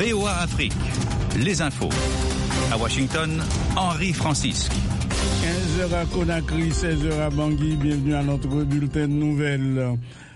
VOA Afrique, les infos. À Washington, Henri Francisque. 15h à Conakry, 16h à Bangui. Bienvenue à notre bulletin de nouvelles.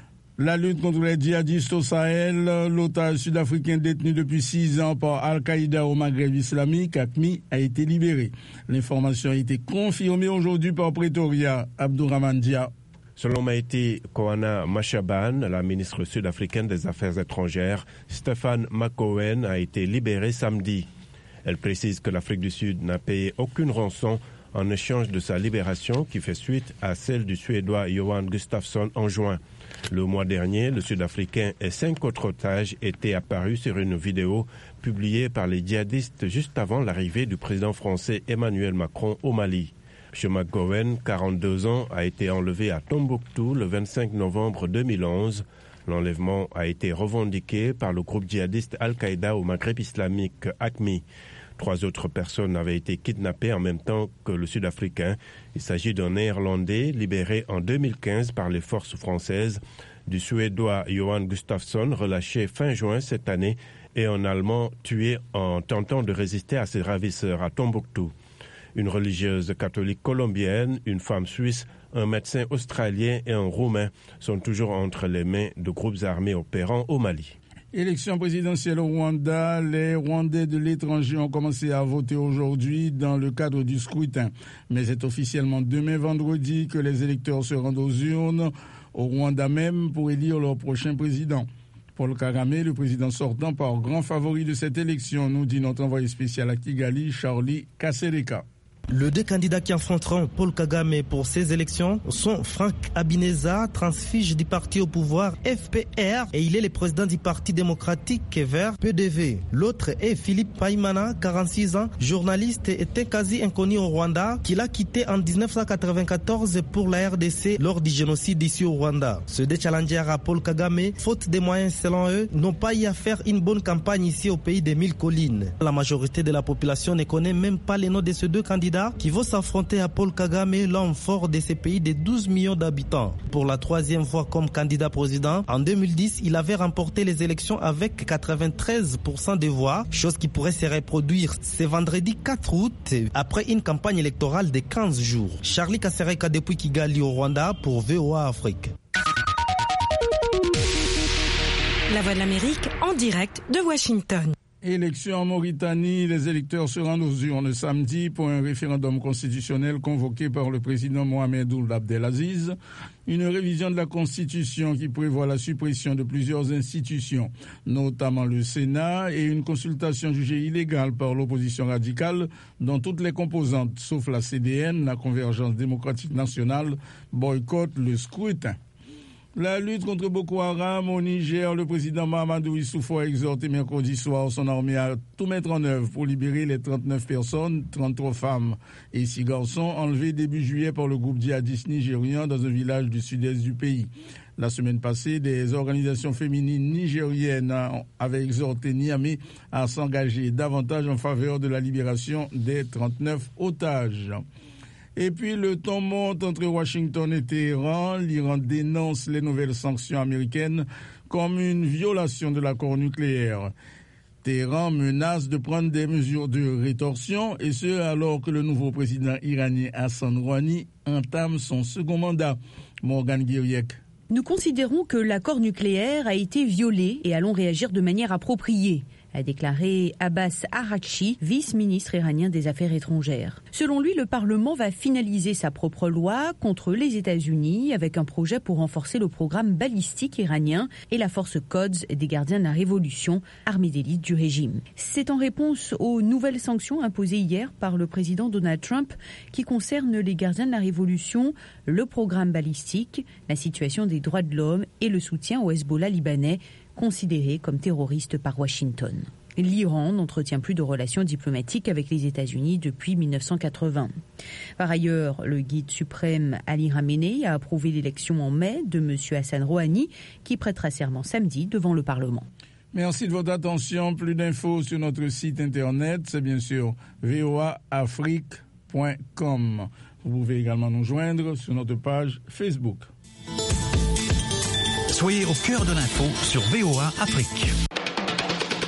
La lutte contre les djihadistes au Sahel, l'otage sud-africain détenu depuis 6 ans par Al-Qaïda au Maghreb islamique, AQMI, a été libéré. L'information a été confirmée aujourd'hui par Pretoria. Abdourahmane Dia. Selon Maïti Koana Mashaban, la ministre sud-africaine des Affaires étrangères, Stephen McCowen a été libéré samedi. Elle précise que l'Afrique du Sud n'a payé aucune rançon en échange de sa libération qui fait suite à celle du Suédois Johan Gustafsson en juin. Le mois dernier, le Sud-Africain et 5 autres otages étaient apparus sur une vidéo publiée par les djihadistes juste avant l'arrivée du président français Emmanuel Macron au Mali. M. McGowan, 42 ans, a été enlevé à Tombouctou le 25 novembre 2011. L'enlèvement a été revendiqué par le groupe djihadiste Al-Qaïda au Maghreb islamique AQMI. 3 autres personnes avaient été kidnappées en même temps que le Sud-Africain. Il s'agit d'un Néerlandais libéré en 2015 par les forces françaises, du Suédois Johan Gustafsson relâché fin juin cette année et un Allemand tué en tentant de résister à ses ravisseurs à Tombouctou. Une religieuse catholique colombienne, une femme suisse, un médecin australien et un Roumain sont toujours entre les mains de groupes armés opérant au Mali. Élection présidentielle au Rwanda, les Rwandais de l'étranger ont commencé à voter aujourd'hui dans le cadre du scrutin. Mais c'est officiellement demain vendredi que les électeurs se rendent aux urnes au Rwanda même pour élire leur prochain président. Paul Kagame, le président sortant par grand favori de cette élection, nous dit notre envoyé spécial à Kigali, Charlie Kasereka. Les 2 candidats qui affronteront Paul Kagame pour ces élections sont Frank Habineza, transfuge du parti au pouvoir FPR, et il est le président du parti démocratique vert PDV. L'autre est Philippe Paimana, 46 ans, journaliste et était quasi inconnu au Rwanda, qu'il a quitté en 1994 pour la RDC lors du génocide ici au Rwanda. Ces 2 challengers à Paul Kagame, faute de moyens selon eux, n'ont pas eu à faire une bonne campagne ici au pays des 1000 collines. La majorité de la population ne connaît même pas les noms de ces 2 candidats qui vont s'affronter à Paul Kagame, l'homme fort de ce pays de 12 millions d'habitants. Pour la 3e fois comme candidat président, en 2010, il avait remporté les élections avec 93% des voix, chose qui pourrait se reproduire ce vendredi 4 août, après une campagne électorale de 15 jours. Charlie Kasereka depuis Kigali au Rwanda pour VOA Afrique. La Voix de l'Amérique en direct de Washington. Élection en Mauritanie, les électeurs se rendent aux urnes samedi pour un référendum constitutionnel convoqué par le président Mohamed Ould Abdelaziz. Une révision de la Constitution qui prévoit la suppression de plusieurs institutions, notamment le Sénat, et une consultation jugée illégale par l'opposition radicale dont toutes les composantes, sauf la CDN, la Convergence démocratique nationale, boycottent le scrutin. La lutte contre Boko Haram au Niger, le président Mahamadou Issoufou a exhorté mercredi soir son armée à tout mettre en œuvre pour libérer les 39 personnes, 33 femmes et 6 garçons enlevés début juillet par le groupe djihadiste nigérien dans un village du sud-est du pays. La semaine passée, des organisations féminines nigériennes avaient exhorté Niamey à s'engager davantage en faveur de la libération des 39 otages. Et puis le ton monte entre Washington et Téhéran. L'Iran dénonce les nouvelles sanctions américaines comme une violation de l'accord nucléaire. Téhéran menace de prendre des mesures de rétorsion, et ce alors que le nouveau président iranien Hassan Rouhani entame son second mandat. Morgane Guiriec. Nous considérons que l'accord nucléaire a été violé et allons réagir de manière appropriée, a déclaré Abbas Araghchi, vice-ministre iranien des Affaires étrangères. Selon lui, le Parlement va finaliser sa propre loi contre les États-Unis avec un projet pour renforcer le programme balistique iranien et la force Quds des gardiens de la Révolution, armée d'élite du régime. C'est en réponse aux nouvelles sanctions imposées hier par le président Donald Trump qui concernent les gardiens de la Révolution, le programme balistique, la situation des droits de l'homme et le soutien au Hezbollah libanais, considéré comme terroriste par Washington. L'Iran n'entretient plus de relations diplomatiques avec les États-Unis depuis 1980. Par ailleurs, le guide suprême Ali Khamenei a approuvé l'élection en mai de M. Hassan Rouhani, qui prêtera serment samedi devant le Parlement. Merci de votre attention. Plus d'infos sur notre site internet, c'est bien sûr voaafrique.com. Vous pouvez également nous joindre sur notre page Facebook. Soyez au cœur de l'info sur VOA Afrique.